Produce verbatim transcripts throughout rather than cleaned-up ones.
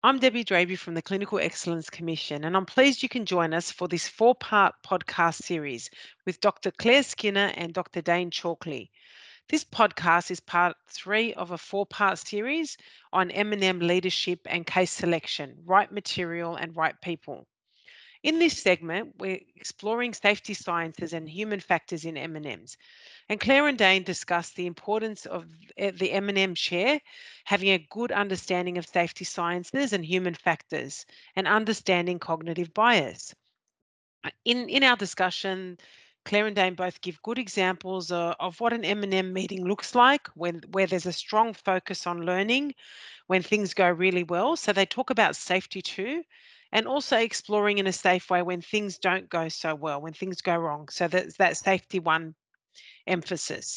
I'm Debbie Draby from the Clinical Excellence Commission, and I'm pleased you can join us for this four-part podcast series with Doctor Claire Skinner and Doctor Dane Chalkley. This podcast is part three of a four-part series on M and M leadership and case selection, right material and right people. In this segment, we're exploring safety sciences and human factors in M and Ms. And Claire and Dane discussed the importance of the M and M chair having a good understanding of safety sciences and human factors and understanding cognitive bias. In, in our discussion, Claire and Dane both give good examples of, of what an M and M meeting looks like when, where there's a strong focus on learning, when things go really well. So they talk about safety too, and also exploring in a safe way when things don't go so well, when things go wrong. So that's that safety one emphasis.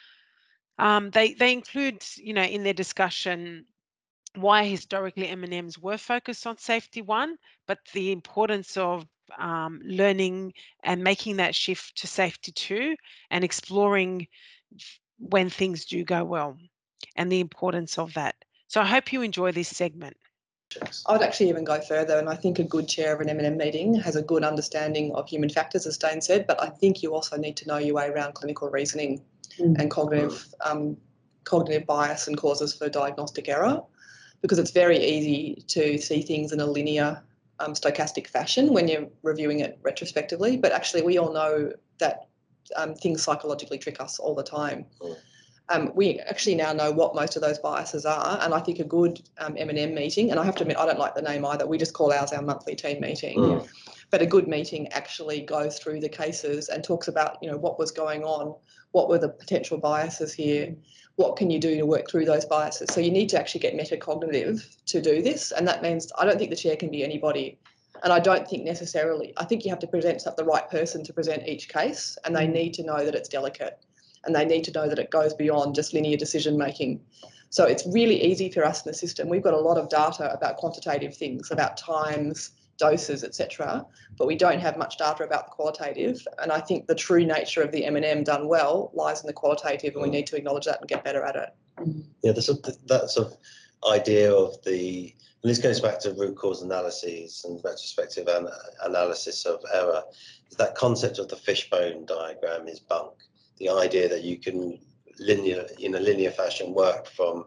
Um, they, they include, you know, in their discussion, why historically M and Ms were focused on safety one, but the importance of um, learning and making that shift to safety two and exploring when things do go well and the importance of that. So I hope you enjoy this segment. I would actually even go further, and I think a good chair of an M and M meeting has a good understanding of human factors, as Dane said, but I think you also need to know your way around clinical reasoning mm. and cognitive um, cognitive bias and causes for diagnostic error, because it's very easy to see things in a linear um, stochastic fashion when you're reviewing it retrospectively, but actually we all know that um, things psychologically trick us all the time. Mm. Um, we actually now know what most of those biases are, and I think a good um, M and M meeting, and I have to admit I don't like the name either, we just call ours our monthly team meeting, mm. but a good meeting actually goes through the cases and talks about, you know, what was going on, what were the potential biases here, what can you do to work through those biases. So you need to actually get metacognitive to do this, and that means I don't think the chair can be anybody, and I don't think necessarily, I think you have to present the right person to present each case, and they mm. need to know that it's delicate. And they need to know that it goes beyond just linear decision making. So it's really easy for us in the system. We've got a lot of data about quantitative things, about times, doses, et cetera, but we don't have much data about the qualitative. And I think the true nature of the M and M done well lies in the qualitative, and we need to acknowledge that and get better at it. Yeah, there's a, that sort of idea of the, and this goes back to root cause analyses and retrospective an, analysis of error, is that concept of the fishbone diagram is bunk. The idea that you can linear in a linear fashion work from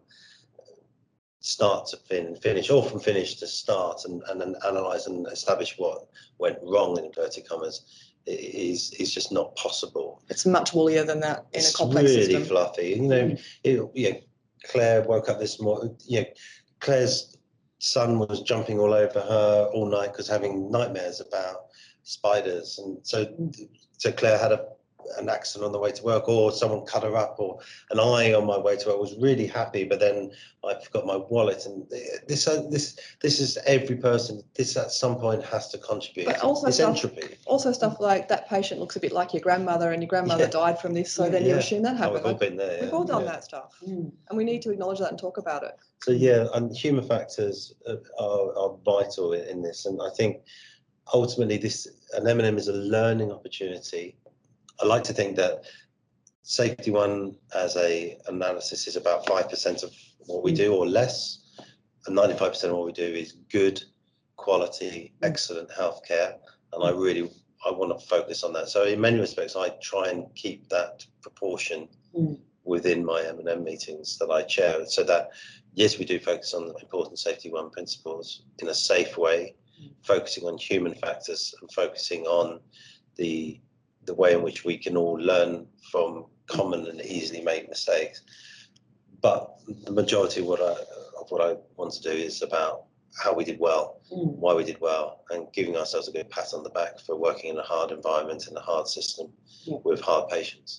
start to fin finish, or from finish to start, and, and then analyze and establish what went wrong in inverted commas is is just not possible. It's much woollier than that in it's a complex really system. fluffy. You know, mm. it, you know, Claire woke up this morning. You know, Claire's son was jumping all over her all night because having nightmares about spiders, and so so Claire had a an accident on the way to work, or someone cut her up, or and I on my way to work was really happy, but then I forgot my wallet. And this uh, this this is every person, this at some point has to contribute. But also it's stuff, entropy. Also stuff like that patient looks a bit like your grandmother, and your grandmother yeah. died from this, so yeah, then you yeah. assume that happened. Oh, we've all been there. We've yeah. all done yeah. that stuff, mm. and we need to acknowledge that and talk about it. So yeah, and human factors are, are vital in this, and I think ultimately this an M and M is a learning opportunity. I like to think that safety one as a analysis is about five percent of what we do or less, and ninety-five percent of what we do is good quality, excellent healthcare, and I really I want to focus on that. So in many respects, I try and keep that proportion mm. within my M and M meetings that I chair, so that yes, we do focus on the important safety one principles in a safe way, mm. focusing on human factors and focusing on the the way in which we can all learn from common and easily made mistakes. But the majority of what I, of what I want to do is about how we did well, mm. why we did well, and giving ourselves a good pat on the back for working in a hard environment, in a hard system, yeah. with hard patients.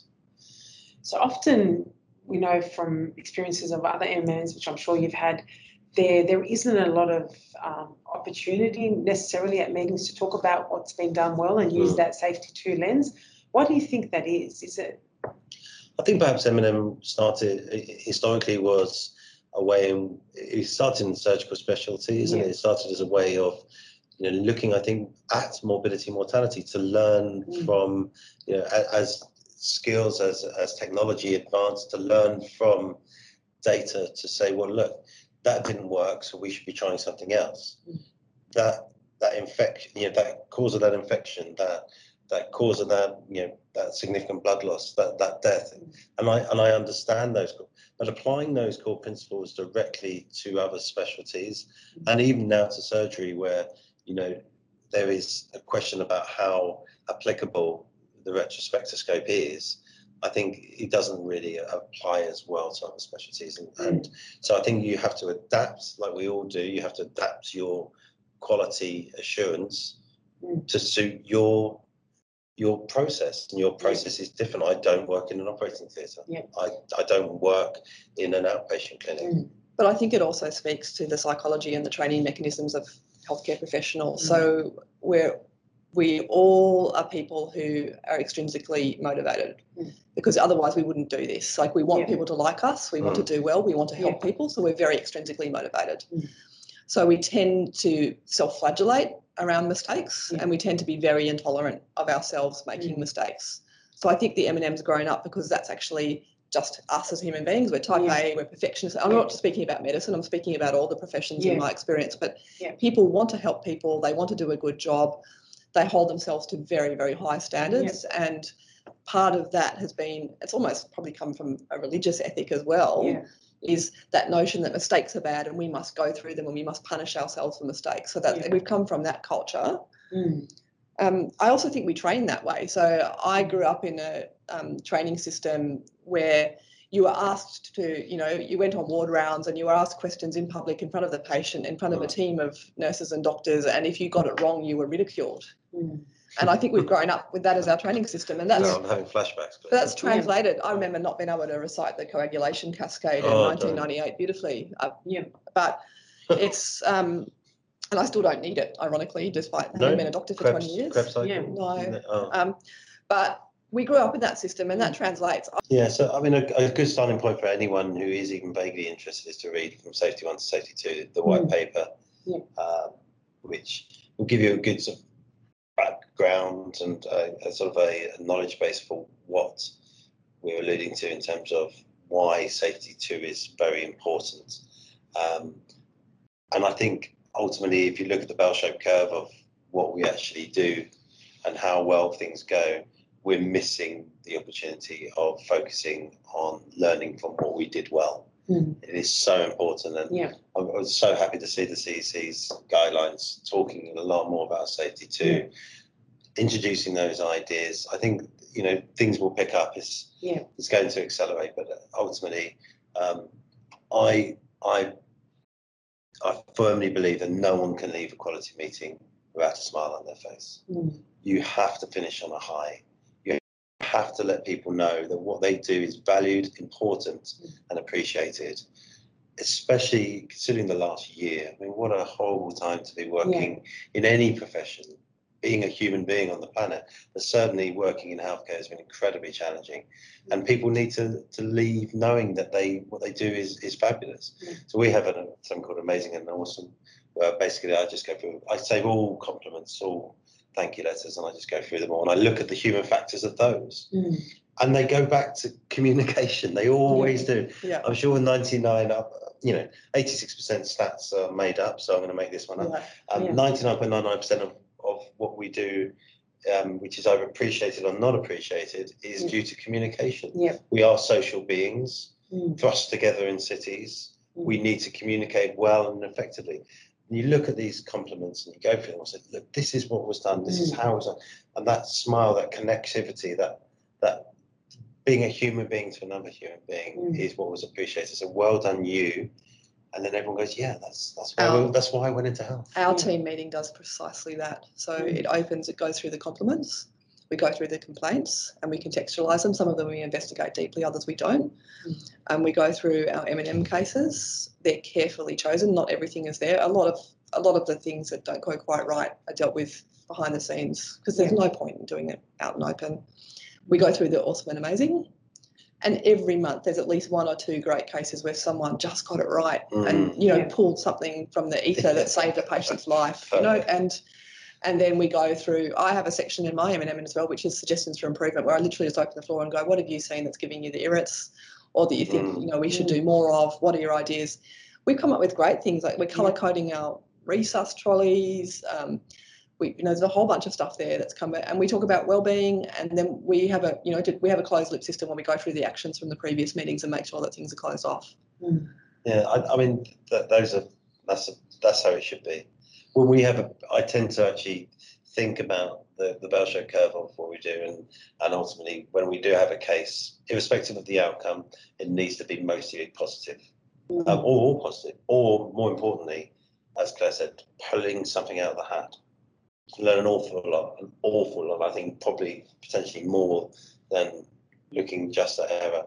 So often, we know from experiences of other M and Ms, which I'm sure you've had, there there isn't a lot of um, opportunity necessarily at meetings to talk about what's been done well and use mm. that safety two lens. What do you think that is? Is it? I think perhaps M and M started historically was a way in, it started in surgical specialties, yeah. and it started as a way of, you know, looking, I think, at morbidity and mortality to learn mm. from, you know, as skills, as as technology advanced, to learn from data to say, well, look, that didn't work, so we should be trying something else. Mm. That that infection, you know, that cause of that infection, that that cause of that, you know, that significant blood loss, that that death, Mm. and I and I understand those, but applying those core principles directly to other specialties, Mm. and even now to surgery, where you know there is a question about how applicable the retrospectoscope is. I think it doesn't really apply as well to other specialties, and, Mm. and so I think you have to adapt, like we all do. You have to adapt your quality assurance Mm. to suit your your process, and your process is different. I don't work in an operating theatre. Yeah. I, I don't work in an outpatient clinic. Mm. But I think it also speaks to the psychology and the training mechanisms of healthcare professionals. Mm. So we're we all are people who are extrinsically motivated, Mm. because otherwise we wouldn't do this. Like, we want Yeah. people to like us, we want Mm. to do well, we want to help Yeah. people, so we're very extrinsically motivated. Mm. So we tend to self-flagellate around mistakes, Yeah. and we tend to be very intolerant of ourselves making Mm. mistakes. So I think the M and M's grown up because that's actually just us as human beings. We're type Yeah. A, we're perfectionists. I'm not just speaking about medicine, I'm speaking about all the professions Yeah. in my experience. But Yeah. people want to help people, they want to do a good job, they hold themselves to very, very high standards. Yeah. And part of that has been, it's almost probably come from a religious ethic as well, Yeah. is that notion that mistakes are bad and we must go through them and we must punish ourselves for mistakes. So that Yeah. we've come from that culture. Mm. Um, I also think we train that way. So I grew up in a um, training system where you were asked to, you know, you went on ward rounds and you were asked questions in public, in front of the patient, in front of a team of nurses and doctors, and if you got it wrong, you were ridiculed. Mm. And I think we've grown up with that as our training system, and that's No, I'm having flashbacks. but that's translated. I remember not being able to recite the coagulation cascade in Oh, nineteen ninety-eight beautifully. Uh, Yeah. but it's um, and I still don't need it, ironically, despite No? having been a doctor for Krebs, twenty years. Krebs cycle? Yeah. No. Oh. Um, but we grew up in that system, and that Mm. translates. Yeah, so I mean, a, a good starting point for anyone who is even vaguely interested is to read from Safety One to Safety Two, the white Mm. paper, Yeah. um, which will give you a good sort of background and a, a sort of a, a knowledge base for what we're alluding to in terms of why Safety Two is very important. Um, and I think ultimately, if you look at the bell-shaped curve of what we actually do and how well things go, we're missing the opportunity of focusing on learning from what we did well. Mm. It is so important, and Yeah. I was so happy to see the C D C's guidelines talking a lot more about Safety Two, Yeah. introducing those ideas. I think, you know, things will pick up. It's Yeah. it's going to accelerate, but ultimately, um, I I I firmly believe that no one can leave a quality meeting without a smile on their face. Mm. You have to finish on a high. You have to let people know that what they do is valued, important, Mm. and appreciated, especially considering the last year. I mean, what a horrible time to be working in any profession, being a human being on the planet, but certainly working in healthcare has been incredibly challenging. And people need to, to leave knowing that they what they do is, is fabulous. Mm. So we have a, something called Amazing and Awesome, where basically I just go through, I save all compliments, all thank you letters, and I just go through them all. And I look at the human factors of those. Mm. And they go back to communication. They always do. Yeah. I'm sure ninety-nine up, you know, eighty-six percent stats are made up, so I'm going to make this one up. Yeah. Um, Yeah. ninety-nine point nine nine percent of, of what we do, um, which is either appreciated or not appreciated, is Mm. due to communication. Yeah. We are social beings, Mm. thrust together in cities. Mm. We need to communicate well and effectively. And you look at these compliments and you go through them and say, look, this is what was done, this is Mm. how it was done. And that smile, that connectivity, that that being a human being to another human being Mm. is what was appreciated. So well done, you. And then everyone goes, yeah, that's that's why Our- we, that's why I went into health. Our Yeah. team meeting does precisely that. So Mm. it opens, it goes through the compliments, we go through the complaints, and we contextualise them. Some of them we investigate deeply, others we don't. Mm. And we go through our M and M cases. They're carefully chosen. Not everything is there. A lot of a lot of the things that don't go quite right are dealt with behind the scenes, because there's Yeah. no point in doing it out and open. We go through the awesome and amazing. And every month there's at least one or two great cases where someone just got it right Mm. and, you know, Yeah. pulled something from the ether that saved a patient's life, you know, and and then we go through, I have a section in my M and M as well, which is suggestions for improvement, where I literally just open the floor and go, what have you seen that's giving you the irrits, or that you think, Mm. you know, we should do more of? What are your ideas? we've come up with great things, like we're colour Yeah. coding our resus trolleys. Um, we, you know, there's a whole bunch of stuff there that's come, and we talk about well-being, and then we have a, you know, we have a closed loop system where we go through the actions from the previous meetings and make sure that things are closed off. Mm. Yeah, I, I mean, th- those are that's a, that's how it should be. When we have a, I tend to actually think about the the bell-shaped curve of what we do, and and ultimately when we do have a case, irrespective of the outcome, it needs to be mostly positive, Mm. um, or all positive, or more importantly, as Claire said, pulling something out of the hat. Learn an awful lot, an awful lot. I think probably potentially more than looking just at error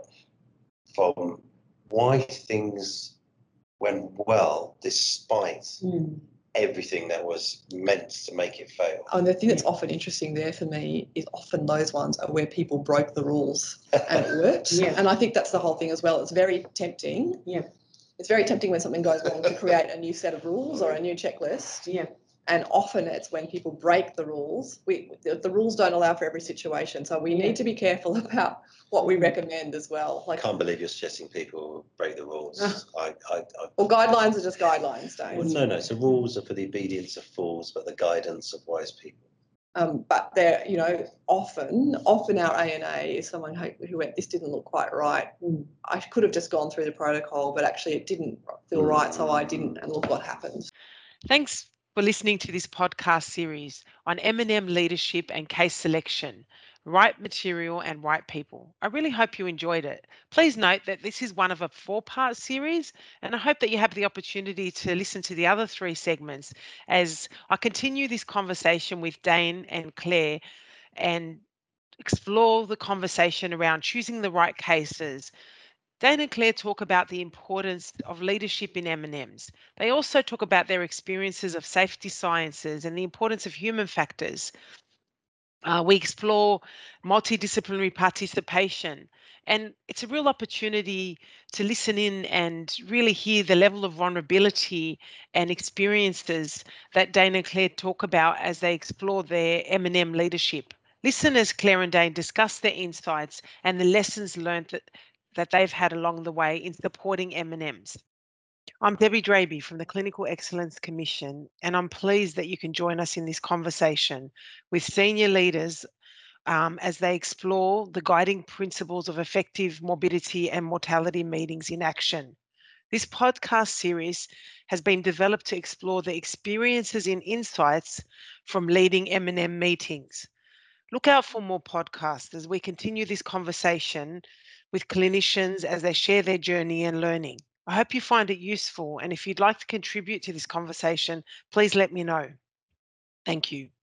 from why things went well despite Mm. everything that was meant to make it fail. And the thing that's often interesting there for me is often those ones are where people broke the rules and it worked. Yeah. And I think that's the whole thing as well. It's very tempting. Yeah. It's very tempting when something goes wrong to create a new set of rules or a new checklist. Yeah. And often it's when people break the rules. We the, the rules don't allow for every situation, so we Yeah. need to be careful about what we recommend as well. I Like, can't believe you're suggesting people break the rules. I, I, I, well, guidelines are just guidelines, well, Dave. no, no. So rules are for the obedience of fools, but the guidance of wise people. Um, but they're, you know, often, often our A N A is someone who, who went, this didn't look quite right. Mm. I could have just gone through the protocol, but actually it didn't feel right, so I didn't, and look what happened. Thanks for listening to this podcast series on M and M leadership and case selection, right material and right people. I really hope you enjoyed it. Please note that this is one of a four-part series, and I hope that you have the opportunity to listen to the other three segments as I continue this conversation with Dane and Claire and explore the conversation around choosing the right cases. Dane and Claire talk about the importance of leadership in M and Ms. They also talk about their experiences of safety sciences and the importance of human factors. Uh, we explore multidisciplinary participation, and it's a real opportunity to listen in and really hear the level of vulnerability and experiences that Dane and Claire talk about as they explore their M and M leadership. Listen as Claire and Dane discuss their insights and the lessons learned that that they've had along the way in supporting M and Ms. I'm Debbie Draby from the Clinical Excellence Commission, and I'm pleased that you can join us in this conversation with senior leaders um, as they explore the guiding principles of effective morbidity and mortality meetings in action. This podcast series has been developed to explore the experiences and insights from leading M and M meetings. Look out for more podcasts as we continue this conversation with clinicians as they share their journey and learning. I hope you find it useful, and if you'd like to contribute to this conversation, please let me know. Thank you.